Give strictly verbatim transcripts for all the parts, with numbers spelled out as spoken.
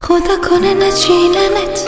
خدا کنه نچیننت،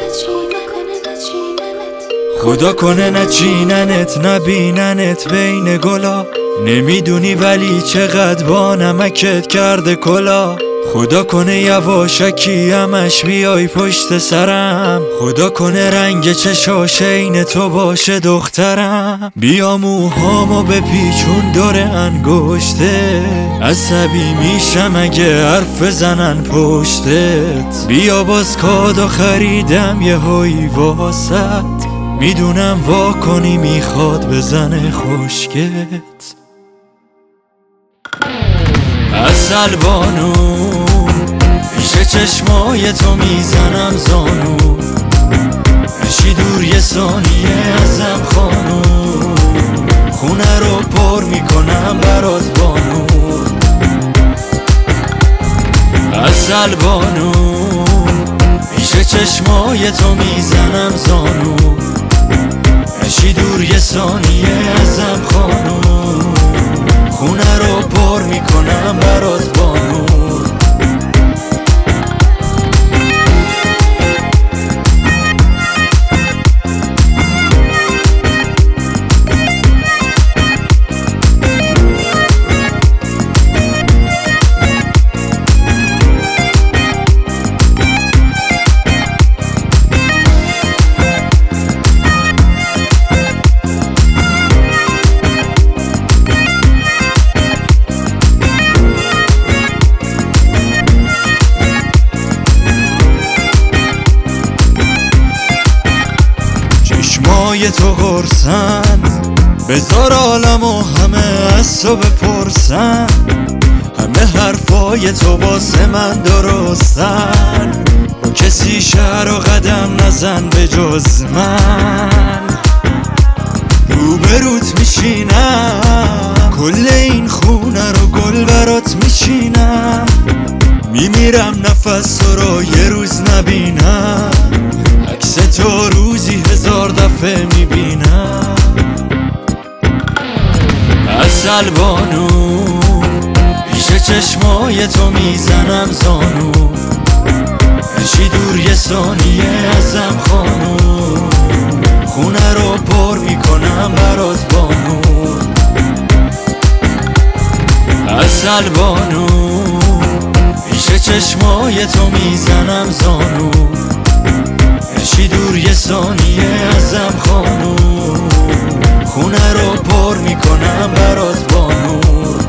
خدا کنه نچیننت نبیننت بین گلا. نمیدونی ولی چقدر با نمکت کرده کلا. خدا کنه یواشکی همش بیای پشت سرم. خدا کنه رنگ چشاش عین تو باشه دخترم. بیا موهامو بپیچون دور انگشته، عصبی میشم اگه حرف بزنن پشتت. بیا باز کادو خریدم یه هایی واسط، میدونم وا کنی میخواد بزنه خشکت. عسل بانو پیش چشمای تو میزنم زانو، نشی دور یه ثانیه ازم خانو. خونه رو پر میکنم برات بانو. عسل بانو پیش چشمای تو میزنم زانو، نشی دور یه ثانیه ازم خانو. خونه رو پر میکنم برات بانو. چشمای تو قرصن، بذار عالمو همه از تو بپرسن. همه حرفای تو واسه من درستن، با کسی شهر و قدم نزن به جز من. روبروت میشینم، کل این خونه رو گل برات میچینم. میمیرم نفس تو رو یه روز نبینم، عکس تو روزی هزار دفعه میبینم. عسل بانو پیش چشمای تو میزنم زانو، نشی دور یه ثانیه ازم خانو. خونه رو پر میکنم برات بانو. عسل بانو پیش چشمای تو میزنم زانو، نشی دور یه ثانیه ازم خانو. خونه رو پر میکنم برات بانو.